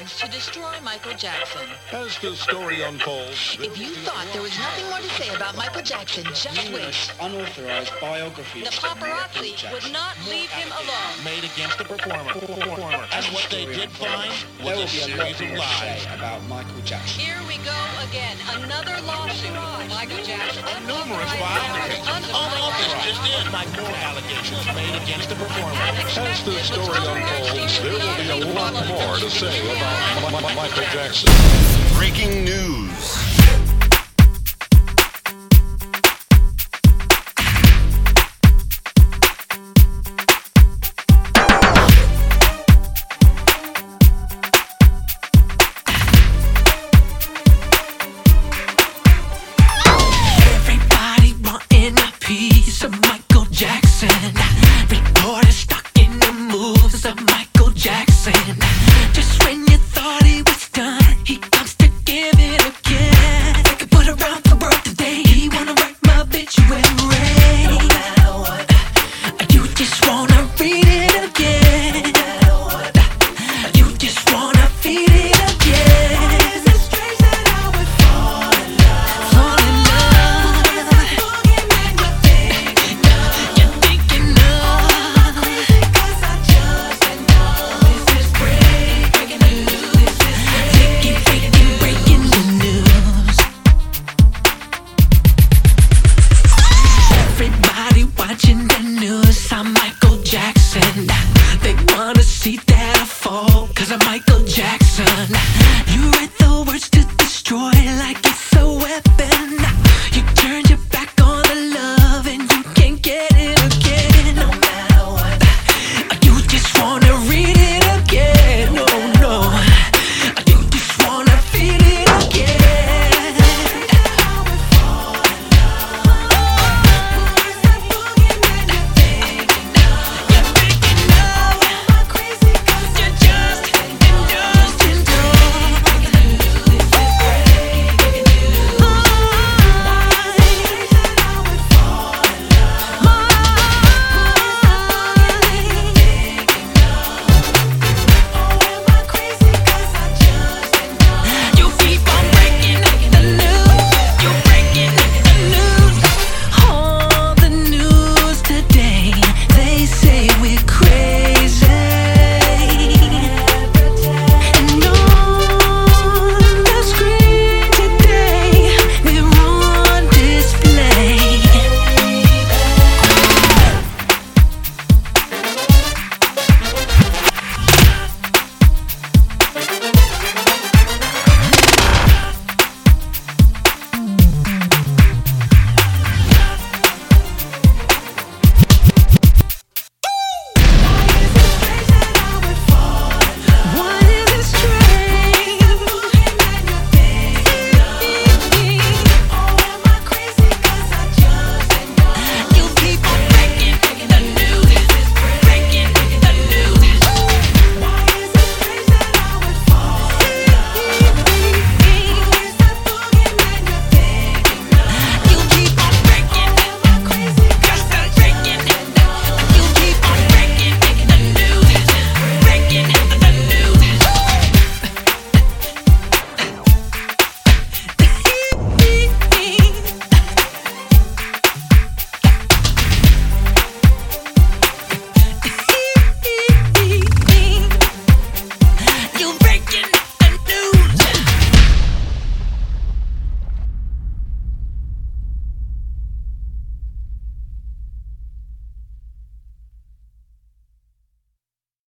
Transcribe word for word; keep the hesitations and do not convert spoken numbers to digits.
plans to destroy Michael Jackson. As the story unfolds, If you thought there was nothing more to say about Michael Jackson, just wait. Unauthorized biographies. The paparazzi would not leave him alone. Made against the performer. performer. And what they did find was a series of lies about Michael Jackson. Here we go again. Another lawsuit. Michael Jackson. Numerous violations. Unauthorized just in. Like more allegations made against the performer. as the story unfolds, there will be a lot more to say about M- M- Michael Jackson. Breaking news.